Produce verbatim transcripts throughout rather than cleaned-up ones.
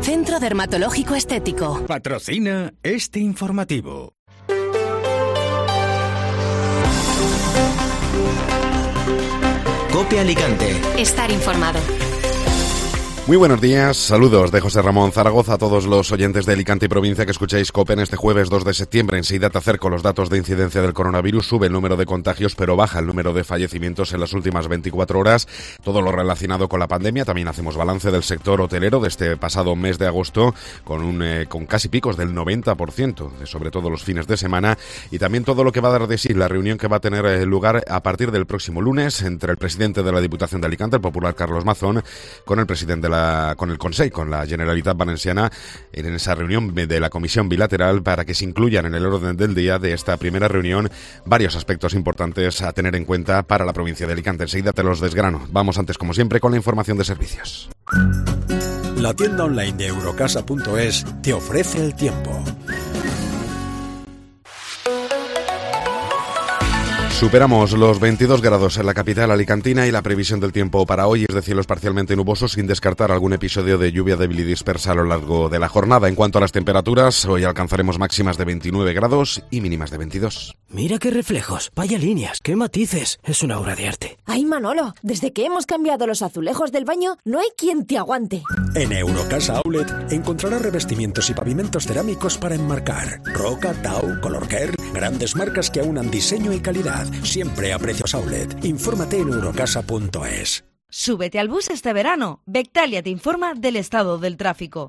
Centro Dermatológico Estético. Patrocina este informativo. COPE Alicante. Estar informado. Muy buenos días, saludos de José Ramón Zaragoza a todos los oyentes de Alicante y provincia que escucháis COPE en este jueves dos de septiembre. Enseguida te acerco los datos de incidencia del coronavirus. Sube el número de contagios, pero baja el número de fallecimientos en las últimas veinticuatro horas. Todo lo relacionado con la pandemia. También hacemos balance del sector hotelero de este pasado mes de agosto con un eh, con casi picos del noventa por ciento, sobre todo los fines de semana. Y también todo lo que va a dar de sí la reunión que va a tener eh, lugar a partir del próximo lunes entre el presidente de la Diputación de Alicante, el popular Carlos Mazón, con el presidente de La, con el Consell, con la Generalitat Valenciana, en esa reunión de la comisión bilateral para que se incluyan en el orden del día de esta primera reunión varios aspectos importantes a tener en cuenta para la provincia de Alicante. Enseguida te los desgrano. Vamos antes, como siempre, con la información de servicios. La tienda online de Eurocasa punto es te ofrece el tiempo. Superamos los veintidós grados en la capital alicantina y la previsión del tiempo para hoy es de cielos parcialmente nubosos sin descartar algún episodio de lluvia débil y dispersa a lo largo de la jornada. En cuanto a las temperaturas, hoy alcanzaremos máximas de veintinueve grados y mínimas de veintidós. Mira qué reflejos, vaya líneas, qué matices. Es una obra de arte. Ay, Manolo, desde que hemos cambiado los azulejos del baño, no hay quien te aguante. En Eurocasa Outlet encontrarás revestimientos y pavimentos cerámicos para enmarcar. Roca, Tau, Colorcare, grandes marcas que aunan diseño y calidad. Siempre a precios outlet. Infórmate en Eurocasa punto es. Súbete al bus este verano. Bectalia te informa del estado del tráfico.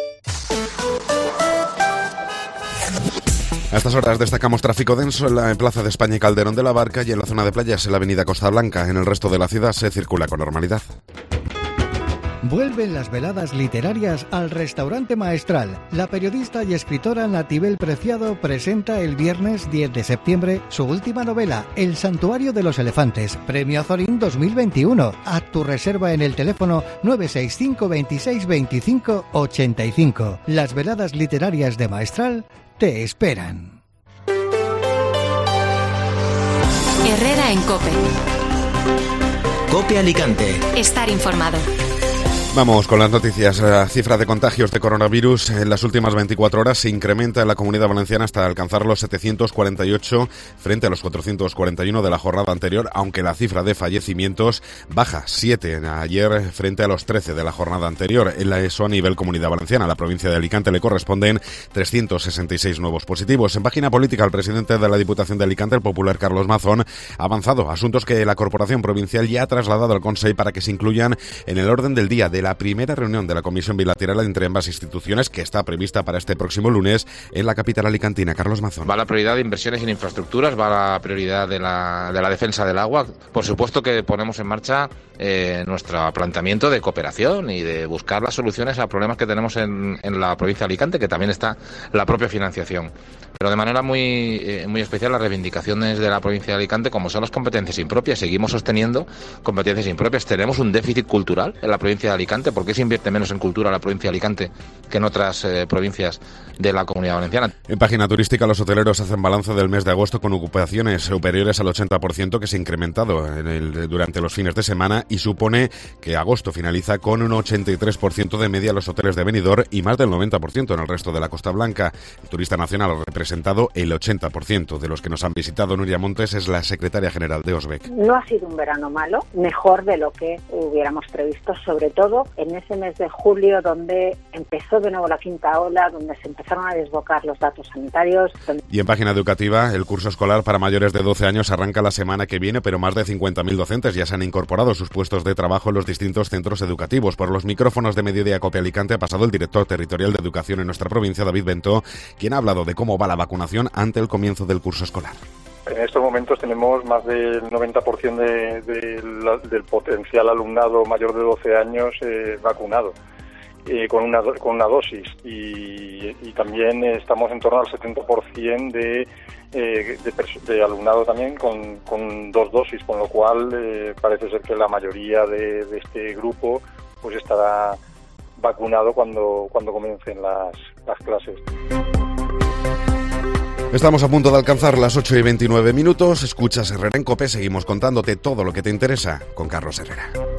A estas horas destacamos tráfico denso en la Plaza de España y Calderón de la Barca y en la zona de playas en la avenida Costa Blanca. En el resto de la ciudad se circula con normalidad. Vuelven las veladas literarias al Restaurante Maestral. La periodista y escritora Natibel Preciado presenta el viernes diez de septiembre su última novela, El Santuario de los Elefantes, Premio Azorín dos mil veintiuno. Haz tu reserva en el teléfono nueve seis cinco, veintiséis, veinticinco, ochenta y cinco. Las veladas literarias de Maestral te esperan. Herrera en COPE. COPE Alicante. Estar informado. Vamos con las noticias. La cifra de contagios de coronavirus en las últimas veinticuatro horas se incrementa en la Comunidad Valenciana hasta alcanzar los setecientos cuarenta y ocho frente a los cuatrocientos cuarenta y uno de la jornada anterior, aunque la cifra de fallecimientos baja siete ayer frente a los trece de la jornada anterior. En eso a nivel Comunidad Valenciana. A la provincia de Alicante le corresponden trescientos sesenta y seis nuevos positivos. En página política, el presidente de la Diputación de Alicante, el popular Carlos Mazón, ha avanzado asuntos que la Corporación Provincial ya ha trasladado al Consell para que se incluyan en el orden del día de la primera reunión de la comisión bilateral entre ambas instituciones que está prevista para este próximo lunes en la capital alicantina. Carlos Mazón. Va la prioridad de inversiones en infraestructuras, va la prioridad de la, de la defensa del agua. Por supuesto que ponemos en marcha eh, nuestro planteamiento de cooperación y de buscar las soluciones a problemas que tenemos en, en la provincia de Alicante, que también está la propia financiación. Pero de manera muy, eh, muy especial las reivindicaciones de la provincia de Alicante, como son las competencias impropias. Seguimos sosteniendo competencias impropias. Tenemos un déficit cultural en la provincia de Alicante. ¿Por qué se invierte menos en cultura en la provincia de Alicante que en otras eh, provincias de la Comunidad Valenciana? En página turística, los hoteleros hacen balance del mes de agosto con ocupaciones superiores al ochenta por ciento que se ha incrementado en el, durante los fines de semana y supone que agosto finaliza con un ochenta y tres por ciento de media en los hoteles de Benidorm y más del noventa por ciento en el resto de la Costa Blanca. El turista nacional ha representado el ochenta por ciento de los que nos han visitado. Nuria Montes es la secretaria general de Osbec. No ha sido un verano malo, mejor de lo que hubiéramos previsto, sobre todo en ese mes de julio donde empezó de nuevo la quinta ola, donde se empezaron a desbocar los datos sanitarios. Donde... Y en página educativa, el curso escolar para mayores de doce años arranca la semana que viene, pero más de cincuenta mil docentes ya se han incorporado a sus puestos de trabajo en los distintos centros educativos. Por los micrófonos de Mediodía COPE Alicante ha pasado el director territorial de educación en nuestra provincia, David Bentó, quien ha hablado de cómo va la vacunación ante el comienzo del curso escolar. En estos momentos tenemos más del noventa por ciento de, de la, del potencial alumnado mayor de doce años eh, vacunado eh, con una con una dosis y, y también estamos en torno al setenta por ciento de, eh, de, de alumnado también con, con dos dosis, con lo cual eh, parece ser que la mayoría de, de este grupo pues estará vacunado cuando, cuando comiencen las, las clases. Estamos a punto de alcanzar las ocho y veintinueve minutos. Escuchas Herrera en COPE. Seguimos contándote todo lo que te interesa con Carlos Herrera.